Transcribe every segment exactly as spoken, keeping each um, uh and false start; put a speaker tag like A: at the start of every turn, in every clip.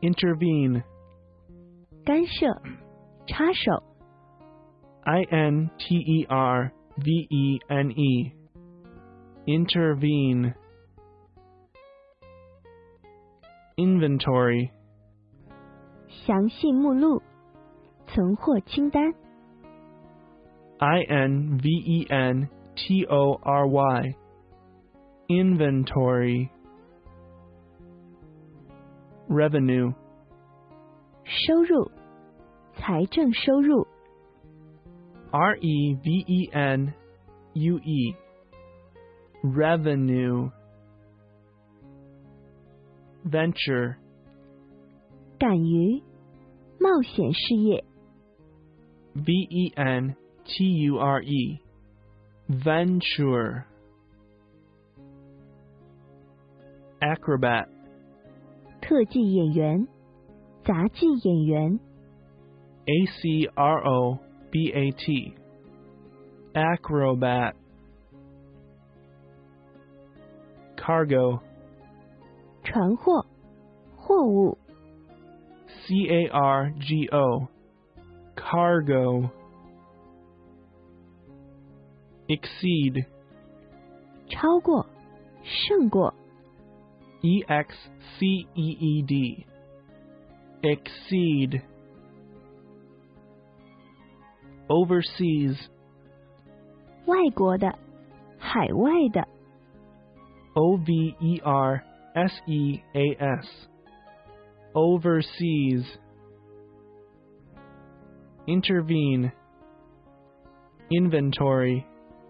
A: intervene,
B: 干涉，插手，
A: I N T E R V E N E, intervene. Inventory,
B: 详细目录，存货清单，
A: I N V E N T O R Y, inventory. Revenue,
B: 收入，财政收入，
A: R E V E N U E, revenue. Venture,
B: 敢于，冒险事业，
A: V E N T U R E, venture. Acrobat,
B: 特技演员，杂技演员，
A: A C R O B A T, acrobat. Cargo,
B: 船货，货物，
A: C A R G O, cargo. Exceed,
B: 超过，胜过，
A: E X C E E D, exceed. Overseas,
B: 外国的，海外的，
A: O V E R S E A S, overseas. Intervene, inventory.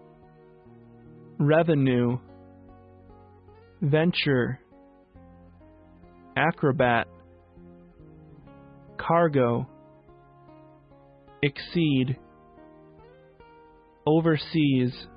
A: Revenue, venture. Acrobat, cargo. Exceed, overseas.